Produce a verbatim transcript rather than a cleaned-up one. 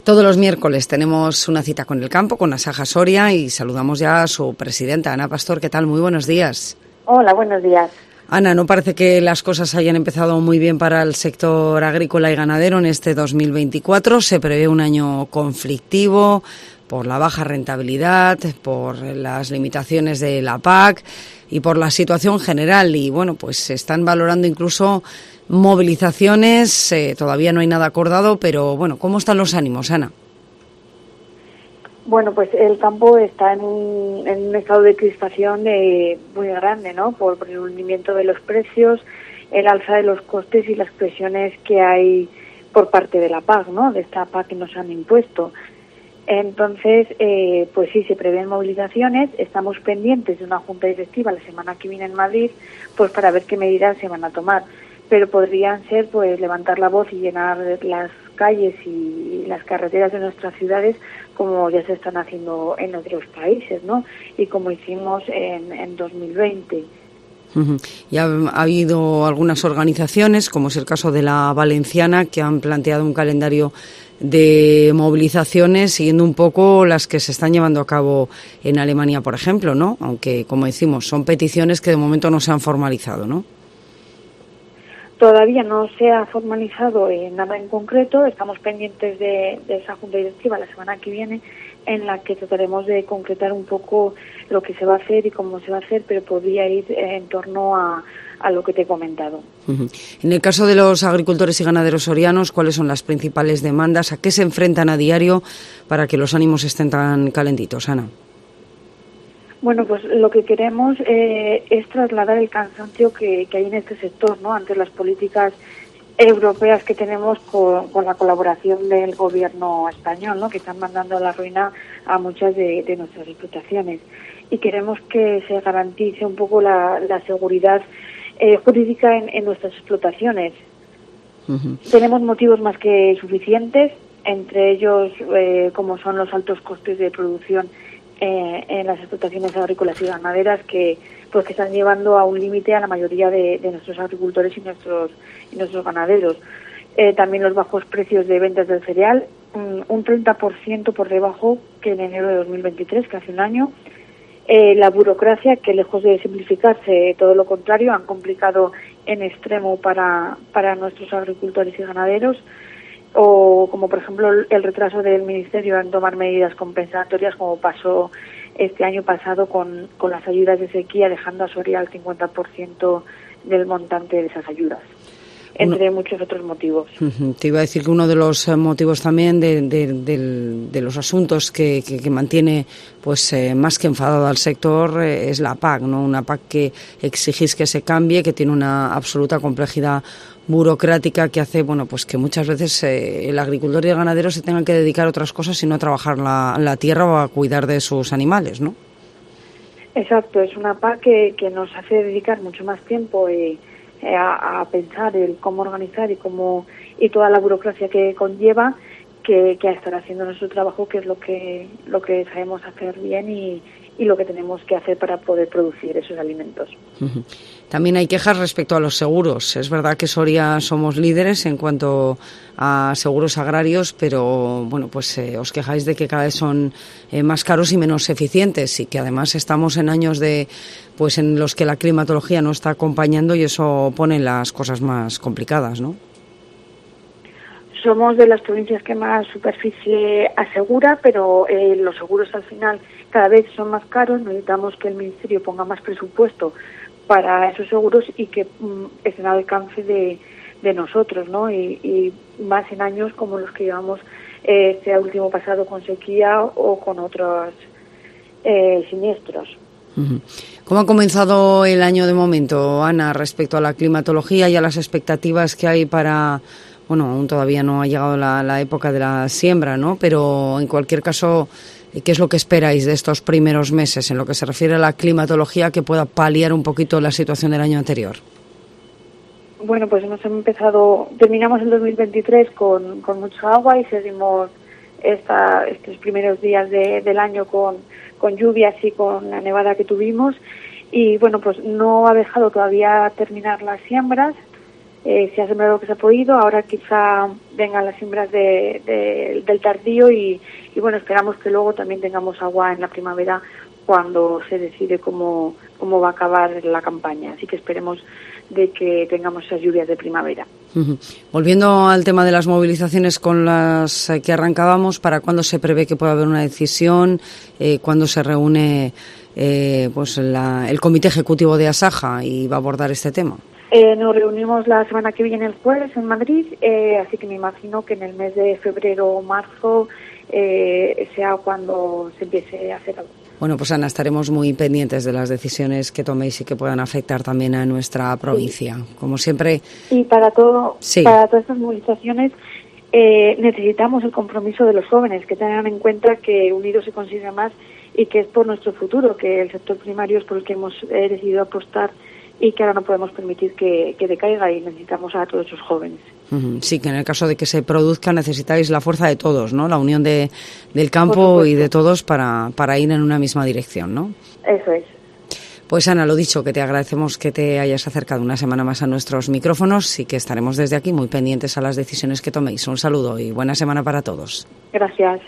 Todos los miércoles tenemos una cita con el campo, con Asaja Soria, y saludamos ya a su presidenta, Ana Pastor. ¿Qué tal? Muy buenos días. Hola, buenos días. Ana, no parece que las cosas hayan empezado muy bien para el sector agrícola y ganadero en este dos mil veinticuatro. Se prevé un año conflictivo por la baja rentabilidad, por las limitaciones de la P A C y por la situación general. Y bueno, pues se están valorando incluso movilizaciones. Eh, todavía no hay nada acordado, pero bueno, ¿cómo están los ánimos, Ana? Bueno, pues el campo está en un, en un estado de crispación eh, muy grande, ¿no? Por, por el hundimiento de los precios, el alza de los costes y las presiones que hay por parte de la P A C, ¿no? De esta P A C que nos han impuesto. Entonces, eh, pues sí, se prevén movilizaciones. Estamos pendientes de una junta directiva la semana que viene en Madrid, pues para ver qué medidas se van a tomar. Pero podrían ser, pues, levantar la voz y llenar las calles y las carreteras de nuestras ciudades, como ya se están haciendo en otros países, ¿no? Y como hicimos en, en dos mil veinte. Uh-huh. Y ha, ha habido algunas organizaciones, como es el caso de la Valenciana, que han planteado un calendario de movilizaciones siguiendo un poco las que se están llevando a cabo en Alemania, por ejemplo, ¿no? Aunque, como decimos, son peticiones que de momento no se han formalizado, ¿no? Todavía no se ha formalizado eh, nada en concreto. Estamos pendientes de, de esa junta directiva la semana que viene, en la que trataremos de concretar un poco lo que se va a hacer y cómo se va a hacer, pero podría ir eh, en torno a, a lo que te he comentado. Uh-huh. En el caso de los agricultores y ganaderos sorianos, ¿cuáles son las principales demandas? ¿A qué se enfrentan a diario para que los ánimos estén tan calentitos, Ana? Bueno, pues lo que queremos eh, es trasladar el cansancio que, que hay en este sector, ¿no? Ante las políticas europeas que tenemos con, con la colaboración del gobierno español, ¿no? Que están mandando a la ruina a muchas de, de nuestras explotaciones. Y queremos que se garantice un poco la, la seguridad eh, jurídica en, en nuestras explotaciones. Uh-huh. Tenemos motivos más que suficientes, entre ellos eh, como son los altos costes de producción Eh, en las explotaciones agrícolas y ganaderas que pues que están llevando a un límite a la mayoría de, de nuestros agricultores y nuestros y nuestros ganaderos. Eh, también los bajos precios de ventas del cereal, un, un treinta por ciento por debajo que en enero de dos mil veintitrés, que hace un año. Eh, la burocracia, que lejos de simplificarse, todo lo contrario, han complicado en extremo para, para nuestros agricultores y ganaderos. O como por ejemplo el retraso del Ministerio en tomar medidas compensatorias, como pasó este año pasado con, con las ayudas de sequía, dejando a Soria el cincuenta por ciento del montante de esas ayudas, entre uno, muchos otros motivos. Uh-huh. Te iba a decir que uno de los motivos también de, de, de, de los asuntos que, que, que mantiene pues eh, más que enfadado al sector eh, es la P A C, ¿no? Una P A C que exigís que se cambie, que tiene una absoluta complejidad burocrática que hace, bueno, pues que muchas veces eh, el agricultor y el ganadero se tengan que dedicar a otras cosas y no a trabajar la, la tierra o a cuidar de sus animales, ¿no? Exacto, es una P A C que, que nos hace dedicar mucho más tiempo eh, eh, a, a pensar el cómo organizar y cómo y toda la burocracia que conlleva que, que a estar haciendo nuestro trabajo, que es lo que lo que sabemos hacer bien y, y lo que tenemos que hacer para poder producir esos alimentos. Uh-huh. También hay quejas respecto a los seguros. Es verdad que Soria somos líderes en cuanto a seguros agrarios, pero bueno, pues eh, os quejáis de que cada vez son eh, más caros y menos eficientes, y que además estamos en años de pues en los que la climatología no está acompañando y eso pone las cosas más complicadas, ¿no? Somos de las provincias que más superficie asegura, pero eh, los seguros al final cada vez son más caros. Necesitamos que el Ministerio ponga más presupuesto para esos seguros y que mm, estén al alcance de, de nosotros, ¿no? Y, y más en años como los que llevamos eh, este último pasado con sequía o con otros eh, siniestros. Uh-huh. ¿Cómo ha comenzado el año de momento, Ana, respecto a la climatología y a las expectativas que hay para... Bueno, aún todavía no ha llegado la, la época de la siembra, ¿no? Pero en cualquier caso, ¿qué es lo que esperáis de estos primeros meses en lo que se refiere a la climatología que pueda paliar un poquito la situación del año anterior? Bueno, pues hemos empezado, terminamos el dos mil veintitrés con, con mucha agua y seguimos esta, estos primeros días de, del año con, con lluvias y con la nevada que tuvimos. Y bueno, pues no ha dejado todavía terminar las siembras. eh, se ha sembrado lo que se ha podido, ahora quizá vengan las siembras de, de, del tardío y, y bueno, esperamos que luego también tengamos agua en la primavera cuando se decide cómo, cómo va a acabar la campaña. Así que esperemos de que tengamos esas lluvias de primavera. Uh-huh. Volviendo al tema de las movilizaciones con las que arrancábamos, ¿para cuándo se prevé que pueda haber una decisión? Eh, ¿Cuándo se reúne eh, pues la, el Comité Ejecutivo de Asaja y va a abordar este tema? Eh, nos reunimos la semana que viene, el jueves, en Madrid, eh, así que me imagino que en el mes de febrero o marzo eh, sea cuando se empiece a hacer algo. Bueno, pues Ana, estaremos muy pendientes de las decisiones que toméis y que puedan afectar también a nuestra provincia. Sí. Como siempre. Y para todo, sí. para todas estas movilizaciones eh, necesitamos el compromiso de los jóvenes, que tengan en cuenta que unidos se consigue más y que es por nuestro futuro, que el sector primario es por el que hemos eh, decidido apostar y que ahora no podemos permitir que, que decaiga y necesitamos a todos esos jóvenes. Sí, que en el caso de que se produzca necesitáis la fuerza de todos, ¿no? La unión de, del campo y de todos para, para ir en una misma dirección, ¿no? Eso es. Pues Ana, lo dicho, que te agradecemos que te hayas acercado una semana más a nuestros micrófonos y que estaremos desde aquí muy pendientes a las decisiones que toméis. Un saludo y buena semana para todos. Gracias.